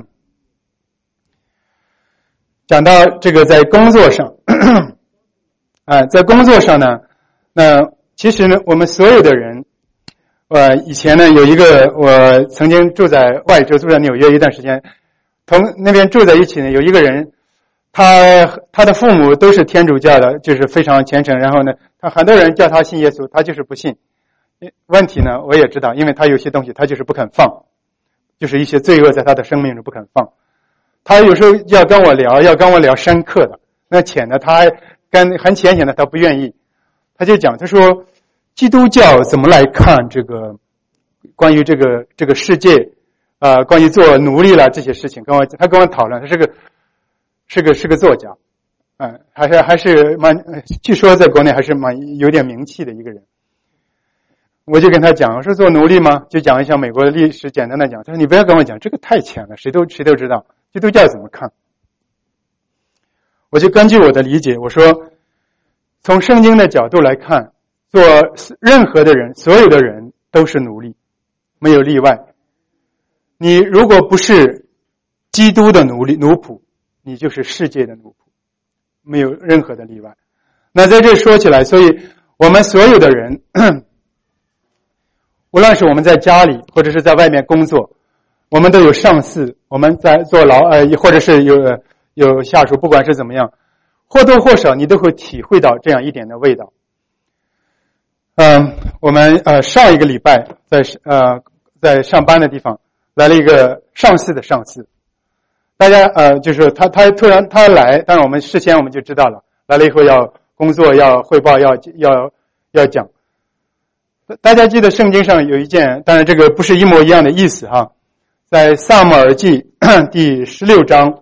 讲到这个在工作上，在工作上呢，那其实呢，我们所有的人，以前呢有一个我曾经住在外州，住在纽约一段时间，同那边住在一起呢，有一个人，他的父母都是天主教的，就是非常虔诚，然后呢，他很多人叫他信耶稣，他就是不信。问题呢，我也知道，因为他有些东西他就是不肯放，就是一些罪恶在他的生命中不肯放。他有时候要跟我聊深刻的，那浅的他很浅显的他不愿意。他就讲，他说基督教怎么来看这个关于这个世界关于做奴隶了这些事情，他跟我讨论，他是个作家，还是据说在国内还是有点名气的一个人。我就跟他讲，我说做奴隶吗？就讲一下美国的历史，简单的讲。他说你不要跟我讲，这个太浅了，谁都知道基督教怎么看。我就根据我的理解，我说从圣经的角度来看，做任何的人，所有的人都是奴隶，没有例外。你如果不是基督的奴仆，你就是世界的奴仆，没有任何的例外。那在这说起来，所以我们所有的人，无论是我们在家里或者是在外面工作，我们都有上司，我们在坐牢或者是有下属，不管是怎么样，或多或少你都会体会到这样一点的味道。我们上一个礼拜在上班的地方来了一个上司的上司，大家就是他突然他来，当然我们事先我们就知道了，来了以后要工作要汇报要要讲。大家记得圣经上有一件，当然这个不是一模一样的意思哈，在撒母耳记第16章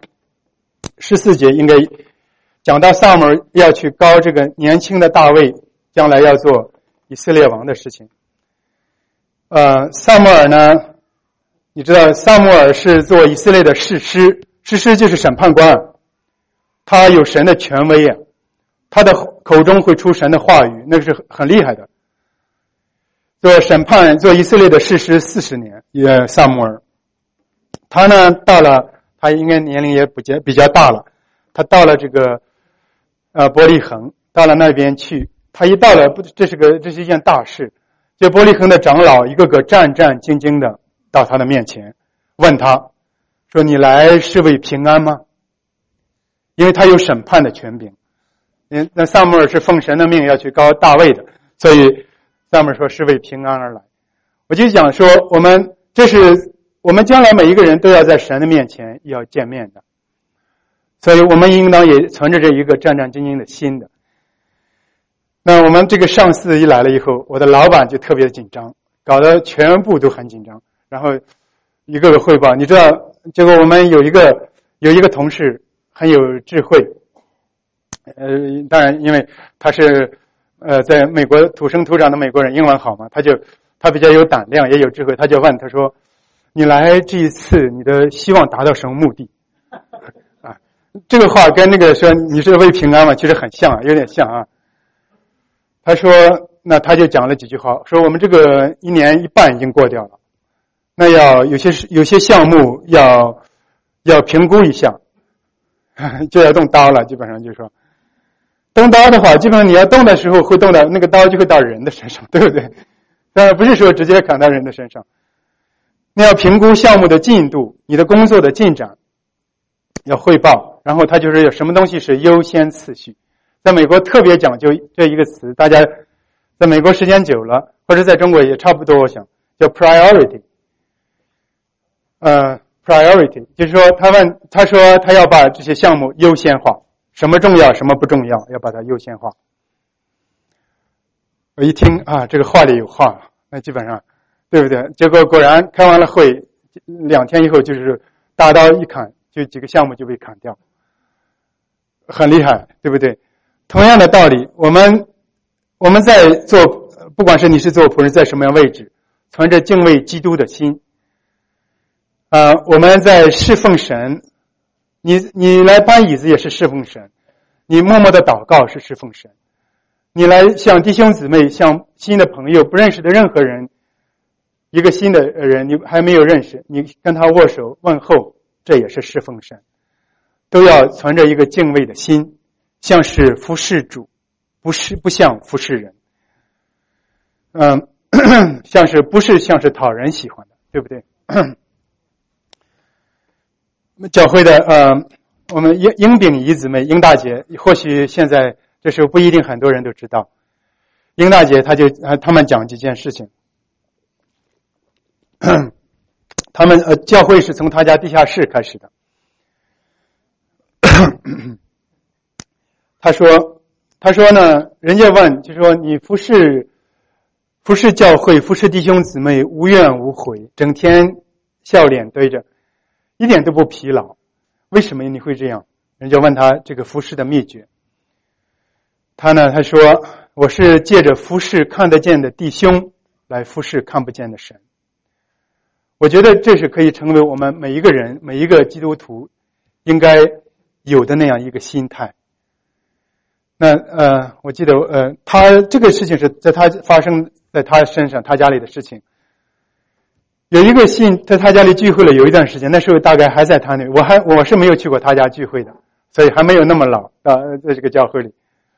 14节应该讲到撒母耳要去膏这个年轻的大卫将来要做以色列王的事情。撒母耳呢，你知道撒母耳是做以色列的士师，士师就是审判官，他有神的权威啊，他的口中会出神的话语，那是很厉害的。做审判做以色列的士师40年，撒母耳他呢到了，他应该年龄也比较大了，他到了这个伯利恒，到了那边去，他一到了，这是一件大事。这伯利恒的长老一个个战战兢兢的到他的面前，问他说：“你来是为平安吗？”因为他有审判的权柄。那撒母耳是奉神的命要去膏大卫的，所以撒母耳说是为平安而来。我就想说，我们将来每一个人都要在神的面前要见面的，所以我们应当也存着这一个战战兢兢的心的。那我们这个上司一来了以后，我的老板就特别紧张，搞得全部都很紧张，然后一个个汇报。你知道，结果我们有一个同事很有智慧，当然因为他是在美国土生土长的美国人，英文好嘛，他比较有胆量也有智慧，他就问他说：“你来这一次你的希望达到什么目的？”啊，这个话跟那个说你是为平安嘛，其实很像啊，有点像啊。他说，那他就讲了几句话，说我们这个1年1半已经过掉了，那要有些项目要评估一下，就要动刀了，基本上就是说，动刀的话，基本上你要动的时候会动到那个刀就会到人的身上，对不对？当然不是说直接砍到人的身上。你要评估项目的进度，你的工作的进展，要汇报，然后他就是有什么东西是优先次序。在美国特别讲究这一个词，大家在美国时间久了，或者在中国也差不多，我想叫 priority。priority 就是说他说他要把这些项目优先化，什么重要什么不重要，要把它优先化。我一听啊，这个话里有话，那基本上对不对？结果果然开完了会，2天以后就是大刀一砍，就几个项目就被砍掉，很厉害，对不对？同样的道理，我们在做，不管是你是做仆人在什么样位置，存着敬畏基督的心，我们在侍奉神，你来搬椅子也是侍奉神，你默默的祷告是侍奉神，你来向弟兄姊妹、向新的朋友、不认识的任何人，一个新的人你还没有认识，你跟他握手问候，这也是侍奉神，都要存着一个敬畏的心。像是服侍主，不像服侍人，不是像是讨人喜欢的，对不对？教会的我们英炳姨姊妹，英大姐，或许现在这时候不一定很多人都知道，英大姐他们讲几件事情，他们教会是从他家地下室开始的。他说呢，人家问，就说你服侍教会，服侍弟兄姊妹，无怨无悔，整天笑脸对着，一点都不疲劳，为什么你会这样？人家问他这个服侍的秘诀。他说，我是借着服侍看得见的弟兄来服侍看不见的神。我觉得这是可以成为我们每一个人，每一个基督徒应该有的那样一个心态。那我记得他这个事情是发生在他身上，他家里的事情。有一个信在他家里聚会了有一段时间，那时候大概还在他那里，我是没有去过他家聚会的，所以还没有那么老在这个教会里。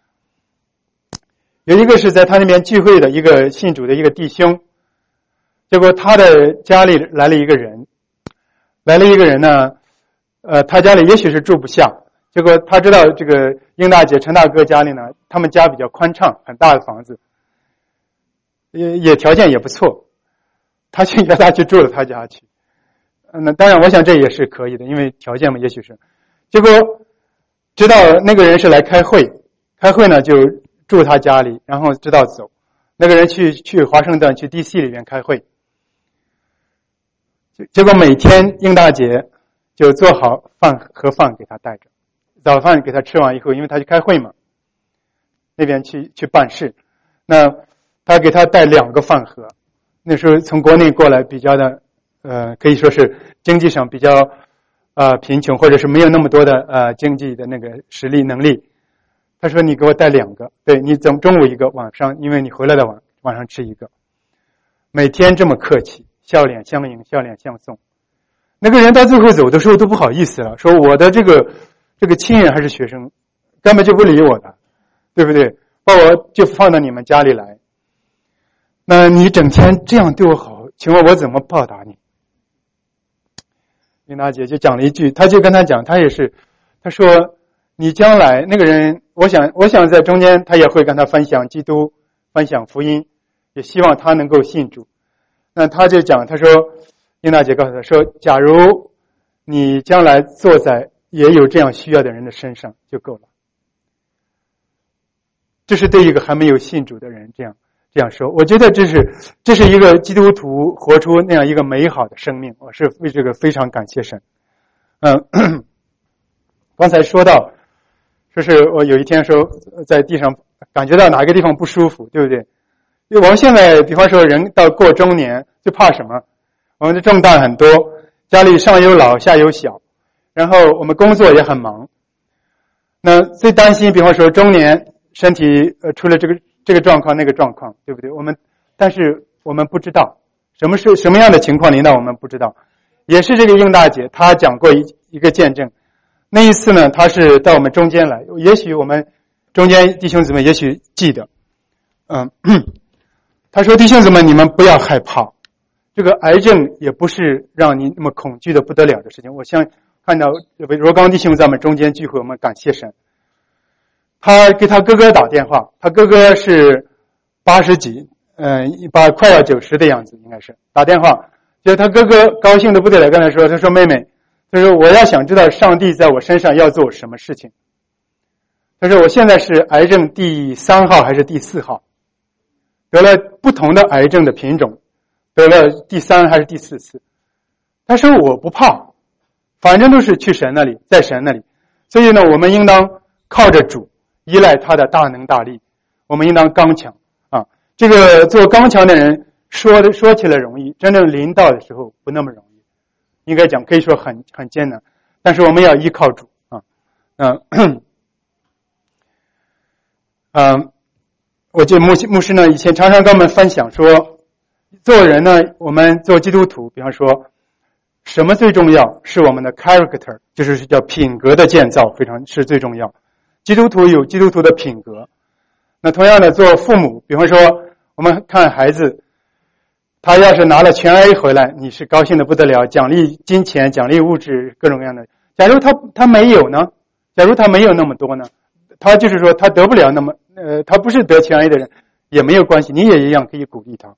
有一个是在他那边聚会的一个信主的一个弟兄，结果他的家里来了一个人呢，他家里也许是住不下。结果他知道这个英大姐、陈大哥家里呢，他们家比较宽敞，很大的房子，也条件也不错，他就叫他去住了他家去。那当然，我想这也是可以的，因为条件嘛，也许是。结果知道那个人是来开会呢就住他家里，然后知道走。 那个人去华盛顿去 DC 里面开会，结果每天英大姐就做好盒饭给他带着，早饭给他吃完以后，因为他去开会嘛，那边去办事，那他给他带2个饭盒。那时候从国内过来比较的可以说是经济上比较贫穷，或者是没有那么多的经济的那个实力能力。他说你给我带2个，对，你中午1个，晚上因为你回来的晚上吃1个。每天这么客气，笑脸相迎，笑脸相送。那个人到最后走的时候都不好意思了，说我的这个亲人还是学生，根本就不理我的，对不对？把我就放到你们家里来，那你整天这样对我好，请问我怎么报答你？琳达姐就讲了一句，他就跟他讲，他也是，他说你将来那个人，我想在中间他也会跟他分享基督，分享福音，也希望他能够信主。那他就讲，他说琳达姐告诉他说，假如你将来坐在也有这样需要的人的身上就够了。这是对一个还没有信主的人这样说，我觉得这是一个基督徒活出那样一个美好的生命，我是为这个非常感谢神。刚才说到，说是我有一天说在地上感觉到哪个地方不舒服，对不对？因为我们现在比方说人到过中年就怕什么？我们的重担很多，家里上有老下有小，然后我们工作也很忙。那最担心比方说中年身体出了这个状况那个状况，对不对？但是我们不知道什么样的情况临到我们不知道。也是这个应大姐她讲过一个见证，那一次呢她是到我们中间来，也许我们中间弟兄姊妹也许记得，她说弟兄姊妹你们不要害怕，这个癌症也不是让你那么恐惧的不得了的事情。我想看到若刚弟兄在我们中间聚会，我们感谢神。他给他哥哥打电话，他哥哥是80几，快要90的样子，应该是打电话，就他哥哥高兴的不得了，跟他说，他说妹妹，他说我要想知道上帝在我身上要做什么事情。他说我现在是癌症第3号还是第4号，得了不同的癌症的品种，得了第3还是第4次。他说我不怕，反正都是去神那里，在神那里，所以呢我们应当靠着主，依赖他的大能大力，我们应当刚强啊！这个做刚强的人说起来容易，真正临到的时候不那么容易，应该讲可以说很艰难，但是我们要依靠主啊。我记得牧师呢以前常常跟我们分享说，做人呢，我们做基督徒，比方说什么最重要？是我们的 character， 就是叫品格的建造，是最重要。基督徒有基督徒的品格。那同样的做父母，比方说我们看孩子，他要是拿了全 A 回来，你是高兴的不得了，奖励金钱，奖励物质，各种各样的。假如他没有呢？假如他没有那么多呢？他就是说他得不了那么他不是得全 A 的人也没有关系，你也一样可以鼓励他。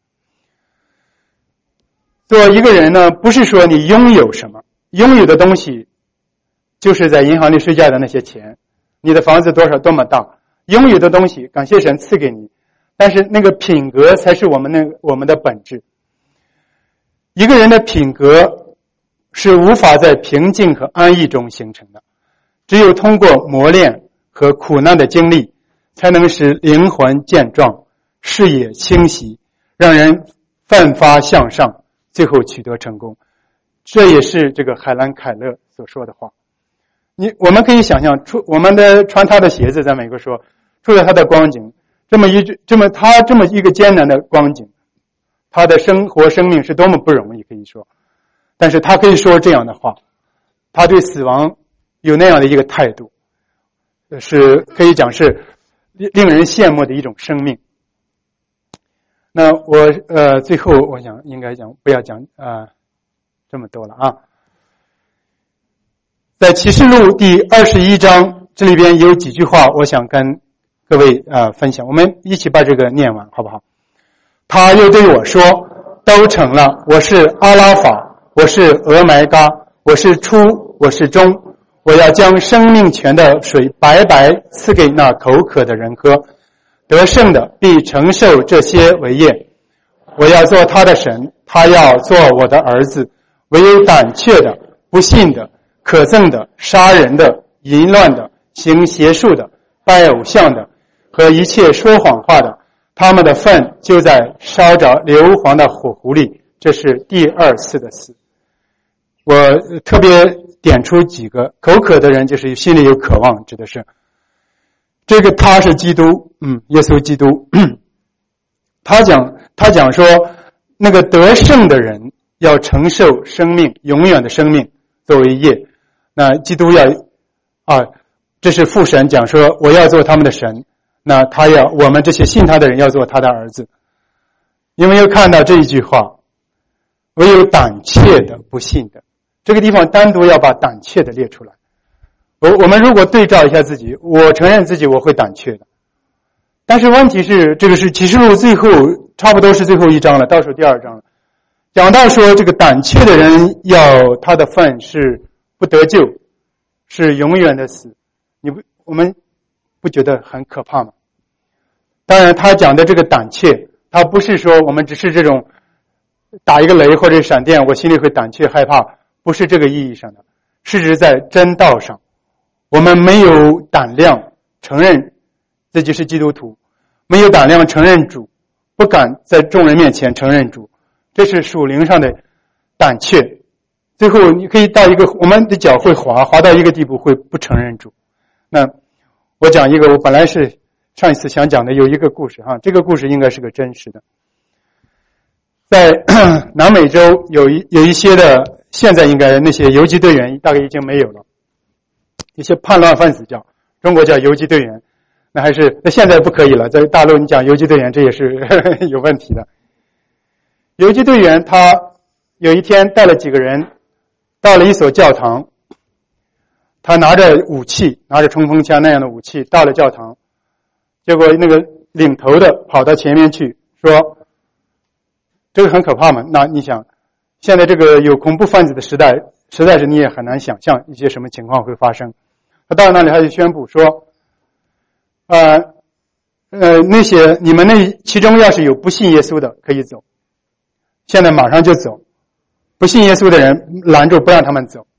做一个人呢，不是说你拥有什么，拥有的东西就是在银行里睡觉的那些钱，你的房子多么大，拥有的东西感谢神赐给你，但是那个品格才是我们的本质。一个人的品格是无法在平静和安逸中形成的，只有通过磨练和苦难的经历，才能使灵魂健壮，视野清晰，让人奋发向上，最后取得成功。这也是这个海兰凯勒所说的话。我们可以想象出我们穿他的鞋子，在美国说，出了他的光景，这么一个艰难的光景，他的生命是多么不容易，可以说，但是他可以说这样的话，他对死亡有那样的一个态度，是可以讲是令人羡慕的一种生命。那我最后我想应该讲不要讲这么多了啊。在启示录第21章，这里边有几句话我想跟各位分享，我们一起把这个念完好不好？他又对我说，都成了，我是阿拉法，我是俄麦嘎，我是初，我是终，我要将生命泉的水白白赐给那口渴的人喝， 得胜的必承受这些为业。我要做他的神，他要做我的儿子。唯有胆怯的、不信的、可憎的、杀人的、淫乱的、行邪术的、拜偶像的和一切说谎话的，他们的份就在烧着硫磺的火湖里。这是第二次的死。我特别点出几个。口渴的人就是心里有渴望，指的是这个他是基督，耶稣基督。他讲说那个得胜的人要承受生命，永远的生命作为业。那基督要这是父神讲说我要做他们的神，那我们这些信他的人要做他的儿子。有没有看到这一句话？唯有胆怯的、不信的。这个地方单独要把胆怯的列出来。我们如果对照一下自己，我承认自己我会胆怯的。但是问题是，这个是启示录最后差不多是最后一章了，倒数第二章了。讲到说这个胆怯的人要他的份是不得救，是永远的死。我们不觉得很可怕吗？当然他讲的这个胆怯，他不是说我们只是这种打一个雷或者闪电我心里会胆怯害怕，不是这个意义上的，是指在真道上我们没有胆量承认自己是基督徒，没有胆量承认主，不敢在众人面前承认主，这是属灵上的胆怯。最后你可以到我们的脚会滑到一个地步，会不承认主。那我讲一个我本来是上一次想讲的，有一个故事这个故事应该是个真实的。在南美洲有一些的，现在应该那些游击队员大概已经没有了，一些叛乱分子叫，中国叫游击队员，那现在不可以了，在大陆你讲游击队员这也是有问题的。游击队员他有一天带了几个人到了一所教堂，他拿着武器，拿着冲锋枪那样的武器到了教堂，结果那个领头的跑到前面去说，这个很可怕嘛。那你想现在这个有恐怖分子的时代，实在是你也很难想象一些什么情况会发生。他到那里他就宣布说那些你们那其中要是有不信耶稣的可以走，现在马上就走，不信耶稣的人拦住不让他们走。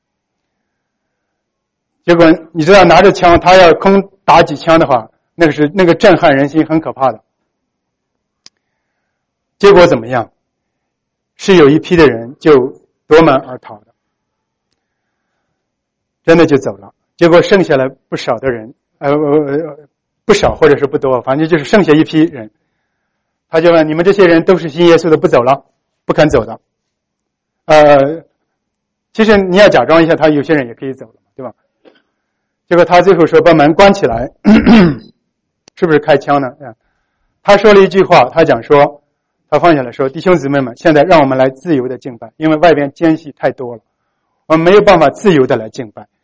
结果你知道拿着枪他要空打几枪的话，那个震撼人心，很可怕的。结果怎么样？是有一批的人就夺门而逃的，真的就走了。结果剩下来不少的人不少或者是不多，反正就是剩下一批人。他就问你们这些人都是信耶稣的，不走了，不肯走的。其实你要假装一下，他有些人也可以走了，对吧？结果他最后说把门关起来，是不是开枪呢？他说了一句话，他讲说，他放下来说，弟兄姊妹们，现在让我们来自由的敬拜，因为外边奸细太多了，我们没有办法自由的来敬拜。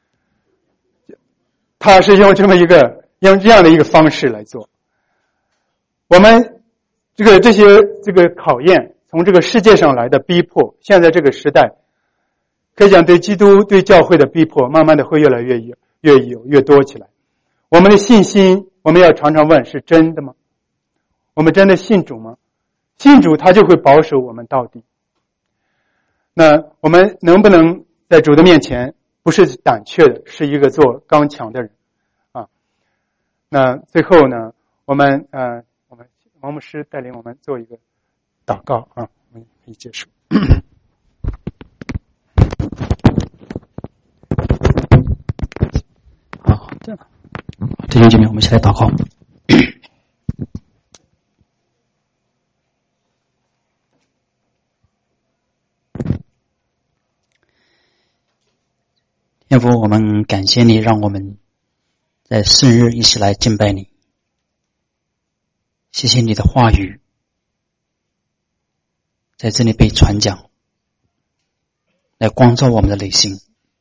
他是用这样的一个方式来做。我们这个考验，从这个世界上来的逼迫，现在这个时代可以讲对基督对教会的逼迫慢慢的会越来越多起来。我们的信心我们要常常问，是真的吗？我们真的信主吗？信主他就会保守我们到底。那我们能不能在主的面前不是胆怯的，是一个做刚强的人那最后呢，我们王牧师带领我们做一个祷告我们可以结束。好的，弟兄姐妹，我们一起来祷告。天父，我们感谢你，让我们在圣日一起来敬拜你。谢谢你的话语在这里被传讲，来光照我们的内心。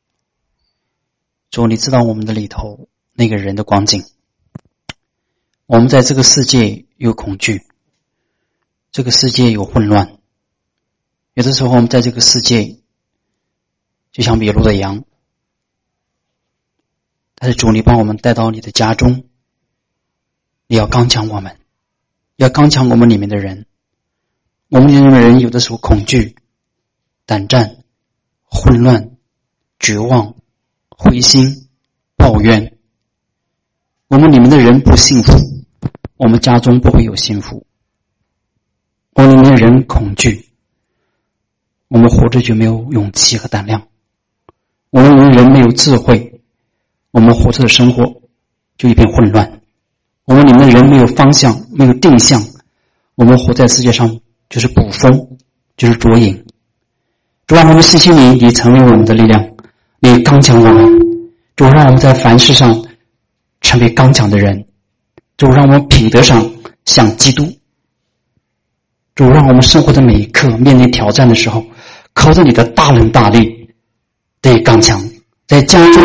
主，你知道我们的里头那个人的光景。我们在这个世界有恐惧，这个世界有混乱，有的时候我们在这个世界就像迷路的羊，但是主，你帮我们带到你的家中， 你要刚强我们，要刚强我们里面的人。我们里面的人有的时候恐惧、胆战、混乱、绝望、灰心、抱怨。我们里面的人不幸福，我们家中不会有幸福。我们里面的人恐惧，我们活着就没有勇气和胆量。我们里面的人没有智慧，我们活着的生活就一片混乱。我们里面的人没有方向，没有定向，我们活在世界上就是捕风，就是捉影。主让我们信心你成为我们的力量，你刚强我们。主让我们在凡事上成为刚强的人。主让我们品德上像基督。主让我们生活的每一刻面临挑战的时候，靠着你的大能大力得刚强。在家中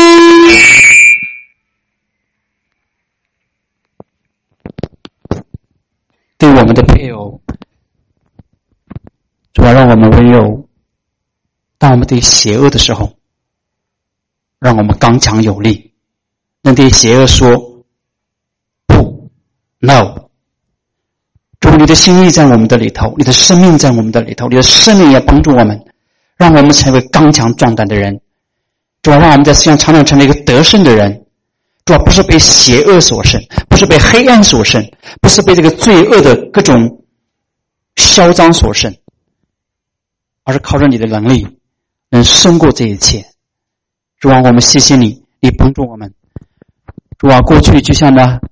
对我们的配偶，主要让我们温柔。当我们对邪恶的时候，让我们刚强有力，能对邪恶说不 no。 主，你的心意在我们的里头，你的生命在我们的里头，你的生命也帮助我们，让我们成为刚强壮胆的人。主要让我们在世上常常成为一个得胜的人。主要不是被邪恶所胜，不是被黑暗所胜，不是被这个罪恶的各种嚣张所胜，而是靠着你的能力能胜过这一切。主啊，我们谢谢你，你帮助我们。主啊，过去就像那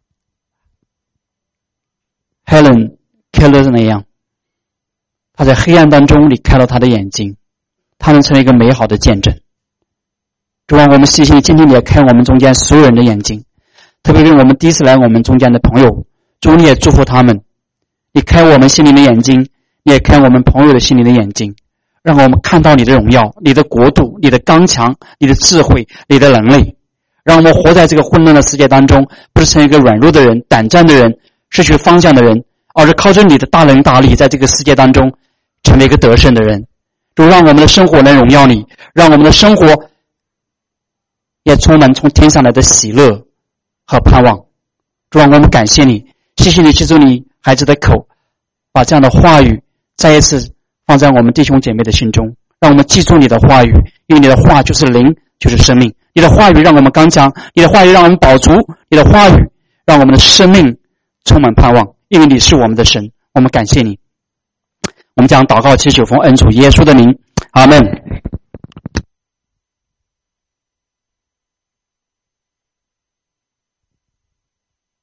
Helen Keller 那样，他在黑暗当中你开了他的眼睛，他能成为一个美好的见证。主啊，我们谢谢你，今天你也开我们中间所有人的眼睛，特别为我们第一次来我们中间的朋友，主你也祝福他们，你开我们心灵的眼睛，你也开我们朋友的心灵的眼睛，让我们看到你的荣耀，你的国度，你的刚强，你的智慧，你的能力，让我们活在这个混乱的世界当中，不是成为一个软弱的人、胆战的人、失去方向的人，而是靠着你的大能大力，在这个世界当中成为一个得胜的人。主，让我们的生活能荣耀你，让我们的生活也充满从天上来的喜乐和盼望。主，让我们感谢你，谢谢你记住你孩子的口，把这样的话语再一次放在我们弟兄姐妹的心中，让我们记住你的话语，因为你的话就是灵，就是生命。你的话语让我们刚强，你的话语让我们饱足，你的话语让我们的生命充满盼望，因为你是我们的神。我们感谢你，我们将祷告祈求奉恩主耶稣的名，阿们。